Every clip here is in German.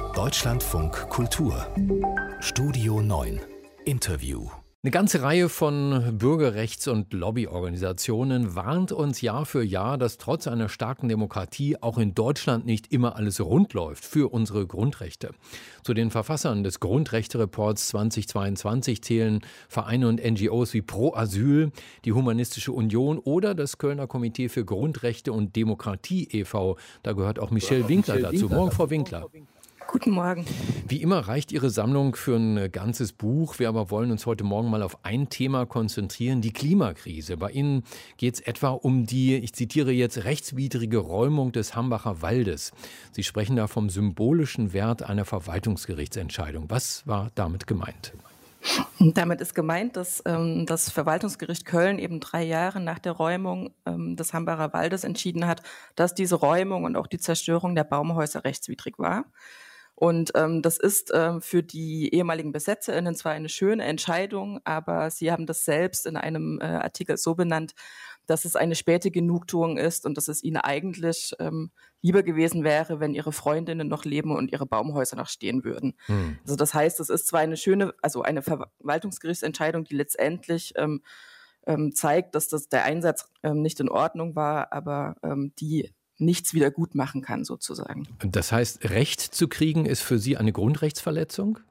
Deutschlandfunk Kultur Studio 9 Interview. Eine ganze Reihe von Bürgerrechts- und Lobbyorganisationen warnt uns Jahr für Jahr, dass trotz einer starken Demokratie auch in Deutschland nicht immer alles rund läuft für unsere Grundrechte. Zu den Verfassern des Grundrechtereports 2022 zählen Vereine und NGOs wie Pro Asyl, die Humanistische Union oder das Kölner Komitee für Grundrechte und Demokratie e.V. Da gehört auch Michelle Winkler dazu. Morgen, Frau Winkler. Guten Morgen. Wie immer reicht Ihre Sammlung für ein ganzes Buch. Wir aber wollen uns heute Morgen mal auf ein Thema konzentrieren, die Klimakrise. Bei Ihnen geht es etwa um die, ich zitiere jetzt, rechtswidrige Räumung des Hambacher Waldes. Sie sprechen da vom symbolischen Wert einer Verwaltungsgerichtsentscheidung. Was war damit gemeint? Damit ist gemeint, dass das Verwaltungsgericht Köln eben 3 Jahre nach der Räumung des Hambacher Waldes entschieden hat, dass diese Räumung und auch die Zerstörung der Baumhäuser rechtswidrig war. Und das ist für die ehemaligen BesetzerInnen zwar eine schöne Entscheidung, aber sie haben das selbst in einem Artikel so benannt, dass es eine späte Genugtuung ist und dass es ihnen eigentlich lieber gewesen wäre, wenn ihre Freundinnen noch leben und ihre Baumhäuser noch stehen würden. Also das heißt, es ist zwar eine schöne, also eine Verwaltungsgerichtsentscheidung, die letztendlich zeigt, dass der Einsatz nicht in Ordnung war, aber die nichts wieder gut machen kann, sozusagen. Das heißt, Recht zu kriegen ist für Sie eine Grundrechtsverletzung?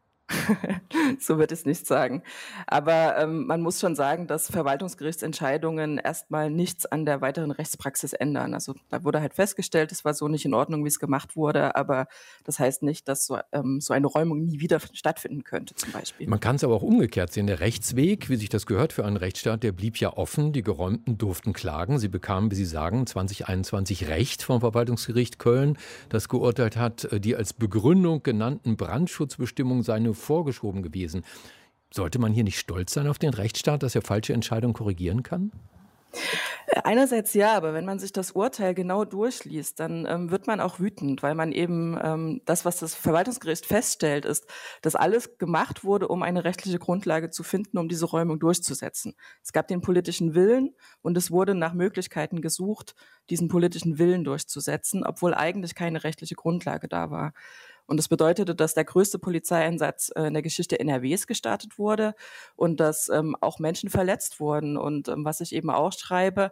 So würde ich es nicht sagen. Aber man muss schon sagen, dass Verwaltungsgerichtsentscheidungen erstmal nichts an der weiteren Rechtspraxis ändern. Also da wurde halt festgestellt, es war so nicht in Ordnung, wie es gemacht wurde, aber das heißt nicht, dass so eine Räumung nie wieder stattfinden könnte, zum Beispiel. Man kann es aber auch umgekehrt sehen. Der Rechtsweg, wie sich das gehört für einen Rechtsstaat, der blieb ja offen. Die Geräumten durften klagen. Sie bekamen, wie Sie sagen, 2021 Recht vom Verwaltungsgericht Köln, das geurteilt hat, die als Begründung genannten Brandschutzbestimmungen seien nur vorgeschoben gewesen. Sollte man hier nicht stolz sein auf den Rechtsstaat, dass er falsche Entscheidungen korrigieren kann? Einerseits ja, aber wenn man sich das Urteil genau durchliest, dann wird man auch wütend, weil man eben das, was das Verwaltungsgericht feststellt, ist, dass alles gemacht wurde, um eine rechtliche Grundlage zu finden, um diese Räumung durchzusetzen. Es gab den politischen Willen und es wurde nach Möglichkeiten gesucht, diesen politischen Willen durchzusetzen, obwohl eigentlich keine rechtliche Grundlage da war. Und das bedeutete, dass der größte Polizeieinsatz in der Geschichte NRWs gestartet wurde und dass auch Menschen verletzt wurden. Und was ich eben auch schreibe,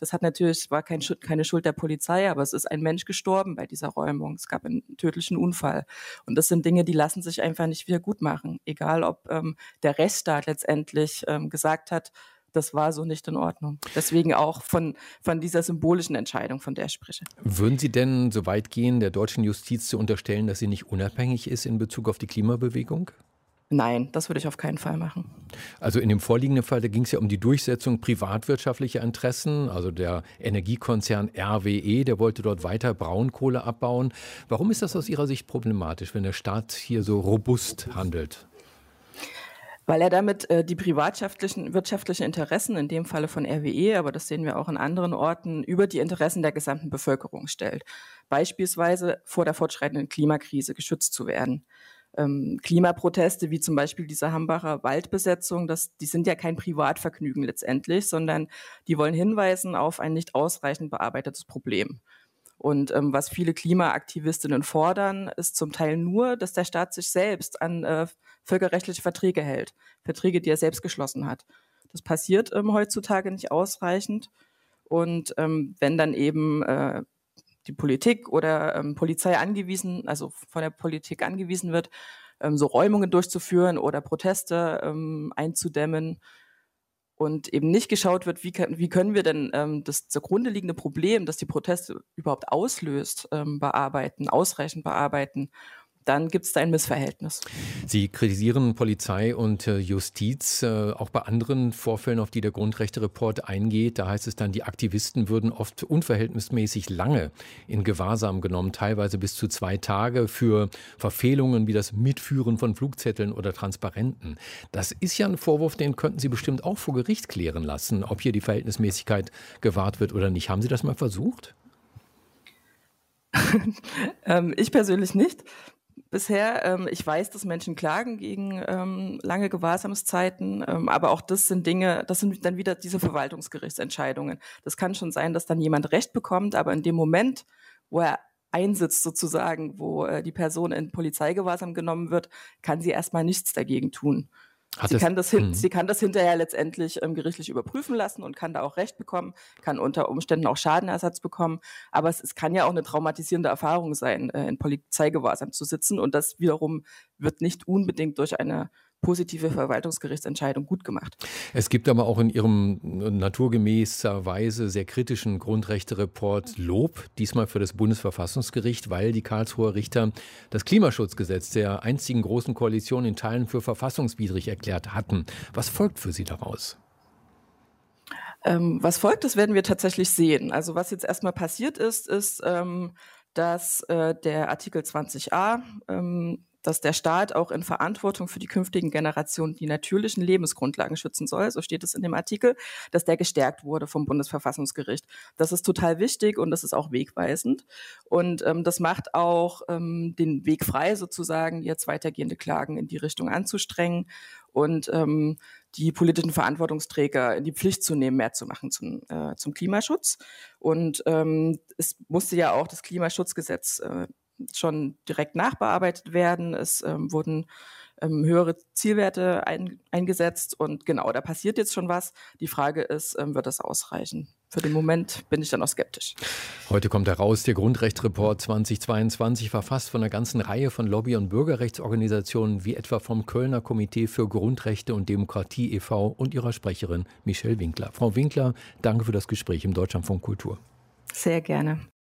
war keine Schuld der Polizei, aber es ist ein Mensch gestorben bei dieser Räumung. Es gab einen tödlichen Unfall. Und das sind Dinge, die lassen sich einfach nicht wieder gut machen. Egal, ob der Rechtsstaat letztendlich gesagt hat, das war so nicht in Ordnung. Deswegen auch von dieser symbolischen Entscheidung, von der ich spreche. Würden Sie denn so weit gehen, der deutschen Justiz zu unterstellen, dass sie nicht unabhängig ist in Bezug auf die Klimabewegung? Nein, das würde ich auf keinen Fall machen. Also in dem vorliegenden Fall, da ging es ja um die Durchsetzung privatwirtschaftlicher Interessen. Also der Energiekonzern RWE, der wollte dort weiter Braunkohle abbauen. Warum ist das aus Ihrer Sicht problematisch, wenn der Staat hier so robust handelt? Weil er damit die wirtschaftlichen Interessen, in dem Falle von RWE, aber das sehen wir auch in anderen Orten, über die Interessen der gesamten Bevölkerung stellt. Beispielsweise vor der fortschreitenden Klimakrise geschützt zu werden. Klimaproteste, wie zum Beispiel diese Hambacher Waldbesetzung, die sind ja kein Privatvergnügen letztendlich, sondern die wollen hinweisen auf ein nicht ausreichend bearbeitetes Problem. Und was viele Klimaaktivistinnen fordern, ist zum Teil nur, dass der Staat sich selbst an völkerrechtliche Verträge hält. Verträge, die er selbst geschlossen hat. Das passiert heutzutage nicht ausreichend. Und wenn dann eben die Politik oder Polizei also von der Politik angewiesen wird, so Räumungen durchzuführen oder Proteste einzudämmen, und eben nicht geschaut wird, wie können wir denn das zugrunde liegende Problem, das die Proteste überhaupt auslöst, ausreichend bearbeiten, dann gibt es da ein Missverhältnis. Sie kritisieren Polizei und Justiz, auch bei anderen Vorfällen, auf die der Grundrechtereport eingeht. Da heißt es dann, die Aktivisten würden oft unverhältnismäßig lange in Gewahrsam genommen, teilweise bis zu 2 Tage für Verfehlungen wie das Mitführen von Flugzetteln oder Transparenten. Das ist ja ein Vorwurf, den könnten Sie bestimmt auch vor Gericht klären lassen, ob hier die Verhältnismäßigkeit gewahrt wird oder nicht. Haben Sie das mal versucht? Ich persönlich nicht. Bisher, ich weiß, dass Menschen klagen gegen lange Gewahrsamszeiten, aber auch das sind dann wieder diese Verwaltungsgerichtsentscheidungen. Das kann schon sein, dass dann jemand Recht bekommt, aber in dem Moment, wo er einsitzt sozusagen, wo die Person in Polizeigewahrsam genommen wird, kann sie erstmal nichts dagegen tun. Sie kann das hinterher letztendlich gerichtlich überprüfen lassen und kann da auch Recht bekommen, kann unter Umständen auch Schadenersatz bekommen. Aber es kann ja auch eine traumatisierende Erfahrung sein, in Polizeigewahrsam zu sitzen. Und das wiederum wird nicht unbedingt durch eine positive Verwaltungsgerichtsentscheidung gut gemacht. Es gibt aber auch in Ihrem naturgemäßerweise sehr kritischen Grundrechte-Report Lob, diesmal für das Bundesverfassungsgericht, weil die Karlsruher Richter das Klimaschutzgesetz der einzigen großen Koalition in Teilen für verfassungswidrig erklärt hatten. Was folgt für Sie daraus? Was folgt, das werden wir tatsächlich sehen. Also was jetzt erstmal passiert ist, dass der Artikel 20a, dass der Staat auch in Verantwortung für die künftigen Generationen die natürlichen Lebensgrundlagen schützen soll, so steht es in dem Artikel, dass der gestärkt wurde vom Bundesverfassungsgericht. Das ist total wichtig und das ist auch wegweisend. Und das macht auch den Weg frei, sozusagen jetzt weitergehende Klagen in die Richtung anzustrengen und die politischen Verantwortungsträger in die Pflicht zu nehmen, mehr zu machen zum Klimaschutz. Und es musste ja auch das Klimaschutzgesetz schon direkt nachbearbeitet werden. Es wurden höhere Zielwerte eingesetzt und genau, da passiert jetzt schon was. Die Frage ist, wird das ausreichen? Für den Moment bin ich dann auch skeptisch. Heute kommt heraus der Grundrechtsreport 2022, verfasst von einer ganzen Reihe von Lobby- und Bürgerrechtsorganisationen, wie etwa vom Kölner Komitee für Grundrechte und Demokratie e.V. und ihrer Sprecherin Michelle Winkler. Frau Winkler, danke für das Gespräch im Deutschlandfunk Kultur. Sehr gerne.